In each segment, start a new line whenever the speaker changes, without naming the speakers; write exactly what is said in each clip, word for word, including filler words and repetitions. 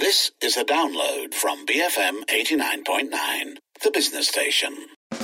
This is a download from B F M eighty-nine point nine, the business station.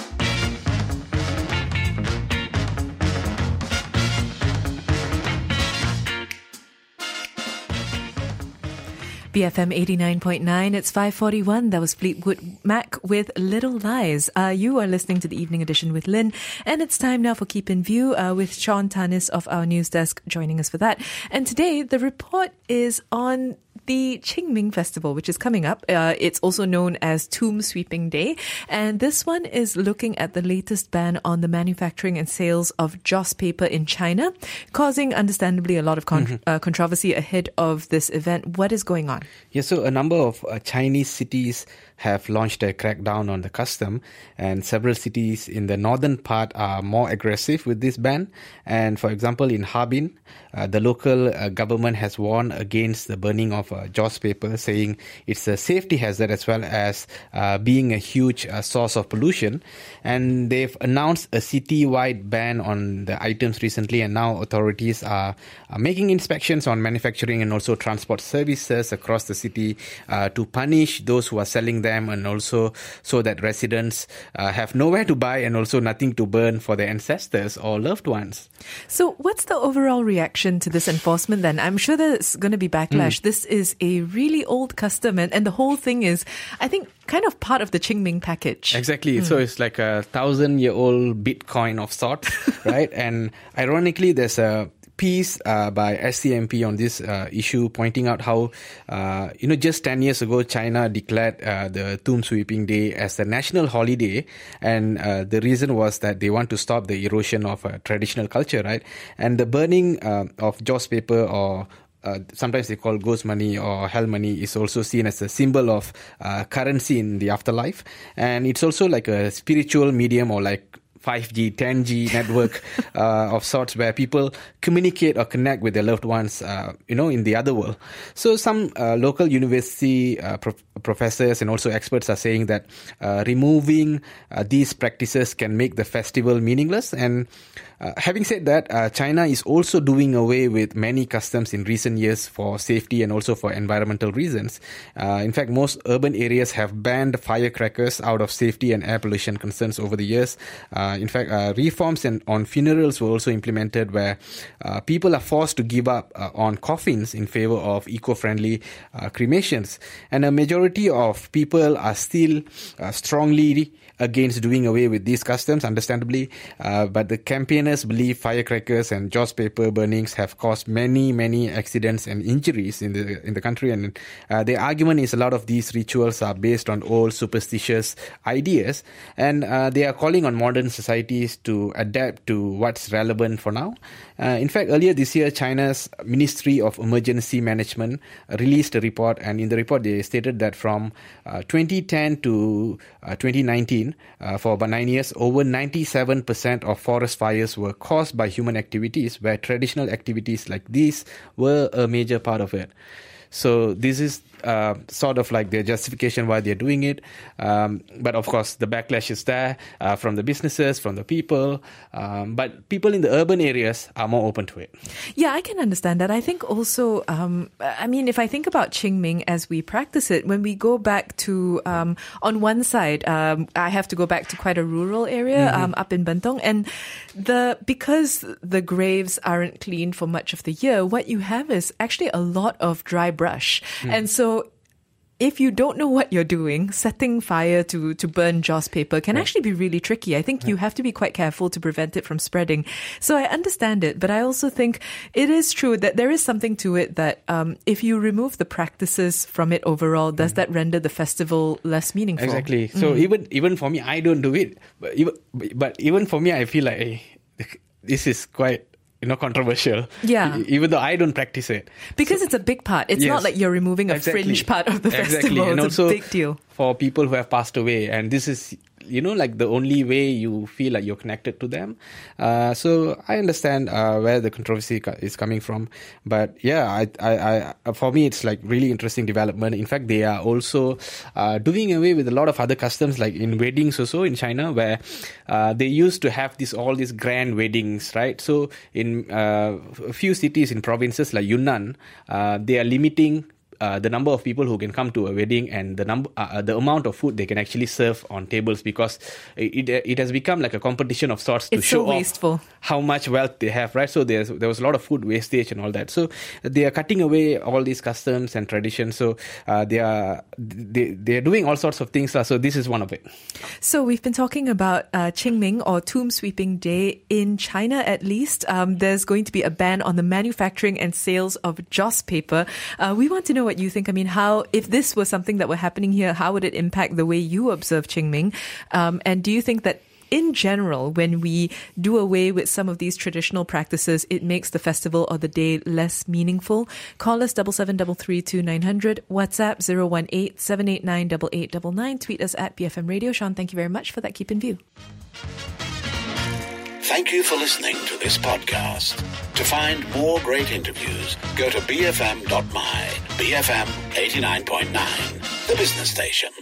B F M eighty-nine point nine, it's five forty-one. That was Fleetwood Mac with Little Lies. Uh, you are listening to the Evening Edition with Lynn, and it's time now for Keep in View uh, with Sean Tanis of our news desk joining us for that. And today, the report is on the Qingming Festival, which is coming up. Uh, it's also known as Tomb Sweeping Day. And this one is looking at the latest ban on the manufacturing and sales of joss paper in China, causing, understandably, a lot of con- mm-hmm. uh, controversy ahead of this event. What is going on?
Yeah, so a number of uh, Chinese cities have launched a crackdown on the custom, and several cities in the northern part are more aggressive with this ban. And for example, in Harbin, uh, the local uh, government has warned against the burning of uh, joss paper, saying it's a safety hazard as well as uh, being a huge uh, source of pollution. And they've announced a city-wide ban on the items recently, and now authorities are, are making inspections on manufacturing and also transport services across the city uh, to punish those who are selling them, and also so that residents uh, have nowhere to buy and also nothing to burn for their ancestors or loved ones.
So what's the overall reaction to this enforcement then? I'm sure there's going to be backlash. Mm. This is a really old custom, and, and the whole thing is, I think, kind of part of the Qingming package.
Exactly. Mm. So it's like a thousand-year-old Bitcoin of sorts, right? And ironically, there's a piece uh, by S C M P on this uh, issue, pointing out how, uh, you know, just ten years ago, China declared uh, the Tomb Sweeping Day as a national holiday. And uh, the reason was that they want to stop the erosion of uh, traditional culture, right? And the burning uh, of joss paper, or Uh, sometimes they call ghost money or hell money, is also seen as a symbol of uh, currency in the afterlife. And it's also like a spiritual medium, or like five G, ten G network uh, of sorts, where people communicate or connect with their loved ones, uh, you know, in the other world. So some uh, local university uh, pro- professors and also experts are saying that uh, removing uh, these practices can make the festival meaningless. And uh, having said that, uh, China is also doing away with many customs in recent years for safety and also for environmental reasons. Uh, in fact, most urban areas have banned firecrackers out of safety and air pollution concerns over the years. Uh, In fact, uh, reforms in, on funerals were also implemented, where uh, people are forced to give up uh, on coffins in favor of eco-friendly uh, cremations. And a majority of people are still uh, strongly against doing away with these customs, understandably. Uh, but the campaigners believe firecrackers and joss paper burnings have caused many, many accidents and injuries in the in the country. And uh, their argument is a lot of these rituals are based on old superstitious ideas, and uh, they are calling on modern societies to adapt to what's relevant for now. Uh, in fact, earlier this year, China's Ministry of Emergency Management released a report, and in the report they stated that from uh, twenty ten to uh, twenty nineteen, uh, for about nine years, over ninety-seven percent of forest fires were caused by human activities, where traditional activities like these were a major part of it. So this is uh, sort of like their justification why they're doing it. Um, but of course, the backlash is there uh, from the businesses, from the people. Um, but people in the urban areas are more open to it.
Yeah, I can understand that. I think also, um, I mean, if I think about Qingming as we practice it, when we go back to, um, on one side, um, I have to go back to quite a rural area mm-hmm. um, up in Bentong. And the because the graves aren't cleaned for much of the year, what you have is actually a lot of dry brush. Mm. And so if you don't know what you're doing, setting fire to, to burn joss paper can right. actually be really tricky. I think right. you have to be quite careful to prevent it from spreading. So I understand it, but I also think it is true that there is something to it that um, if you remove the practices from it overall, does mm. that render the festival less meaningful?
Exactly. So mm. even even for me, I don't do it. But even, but even for me, I feel like, hey, this is quite, you know, controversial.
Yeah.
Even though I don't practice it.
Because so, it's a big part. It's yes, not like you're removing a exactly. fringe part of the
exactly.
festival.
And
it's
also
a big deal.
For people who have passed away. And this is, you know, like the only way you feel like you're connected to them. Uh, so I understand uh, where the controversy is coming from. But yeah, I, I, I, for me, it's like really interesting development. In fact, they are also uh, doing away with a lot of other customs, like in weddings also in China, where uh, they used to have this all these grand weddings, right? So in uh, a few cities in provinces like Yunnan, uh, they are limiting uh, the number of people who can come to a wedding and the number, uh, the amount of food they can actually serve on tables, because it it has become like a competition of sorts to
it's
show
so wasteful.
off how much wealth they have, right? So there's there was a lot of food wastage and all that. So they are cutting away all these customs and traditions. So uh, they are they they are doing all sorts of things. So this is one of it.
So we've been talking about uh, Qingming, or Tomb Sweeping Day in China. At least um, there's going to be a ban on the manufacturing and sales of joss paper. Uh, we want to know what you think. I mean, how, if this was something that were happening here, how would it impact the way you observe Qingming? Um, and do you think that in general, when we do away with some of these traditional practices, it makes the festival or the day less meaningful? Call us double seven double three two nine hundred, WhatsApp zero one eight seven eight nine eight eight nine nine, tweet us at B F M Radio. Sean, thank you very much for that Keep in View.
Thank you for listening to this podcast. To find more great interviews, go to b f m dot my, B F M eighty-nine point nine, the business station.